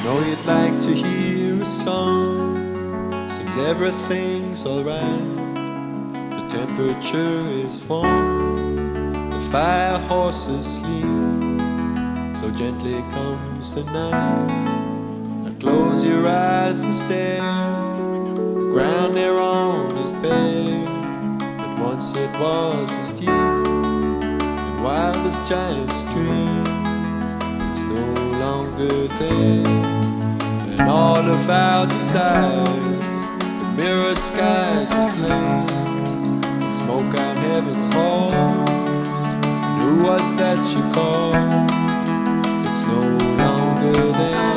know you'd like to hear a song. Sings everything's alright. The temperature is warm. The fire horses sleep. So gently comes the night. Now close your eyes and stare. The ground they're on is bare, but once it was as deep and wild as giant streams. It's no longer there. And all of our desires, the mirror skies of flames, and smoke out heaven's halls. And who was that you called? It's no longer there.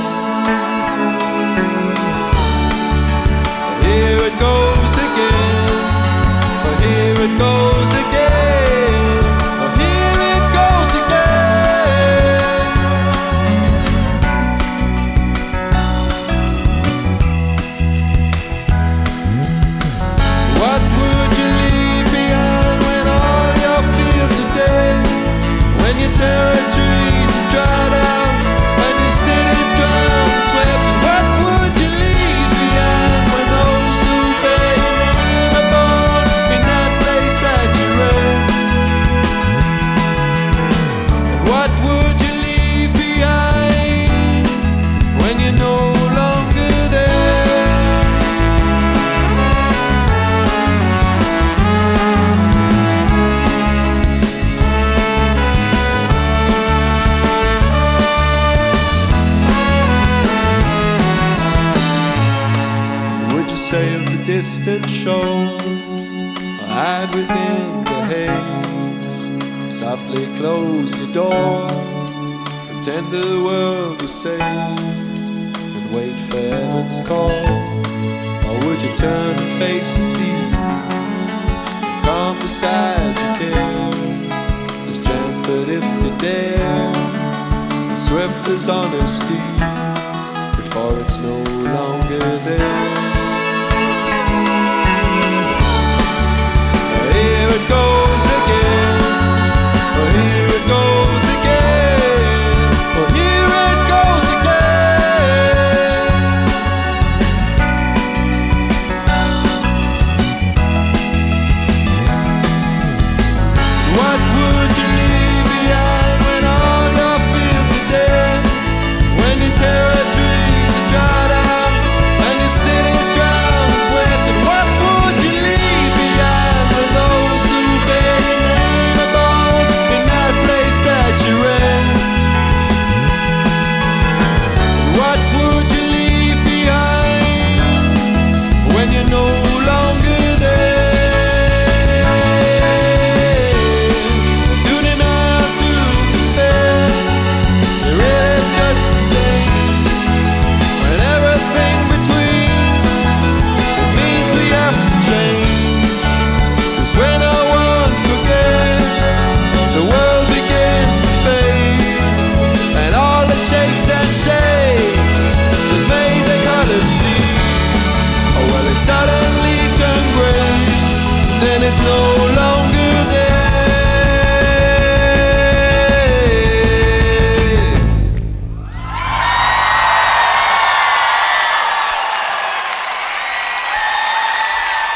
Here it goes again. Oh, here it goes again. Oh, here it goes again. What would you leave behind when all your fields are dead? When your territories are dried out and your cities drowned and swept? And what would you leave behind when those who bear your name are born in that place that you rest? And what would you leave behind when you're no longer there? Would you sail to distant shores or hide within the haze? Softly close your door, pretend the world was saved, and wait for heaven's call? Or would you turn and face the sea, come beside your care? This chance, but if you dare, and swift as honesty, before it's no longer there. Here it goes again. Oh, here it goes again. Oh, here it goes again. What would you leave behind when all your fields are dead? When your territories are dried out and your cities drowned and swept? And what would you leave behind when those who bear your name are born in that place that you rest? What would you leave behind when you're no longer there? Tuning out to despair, you're really just the same. When everything between, it means we have to change. 'Cause when no one forgets, the world begins to fade, and all the shakes and shades that made the colors see, oh well, they suddenly turn gray. Then it's no longer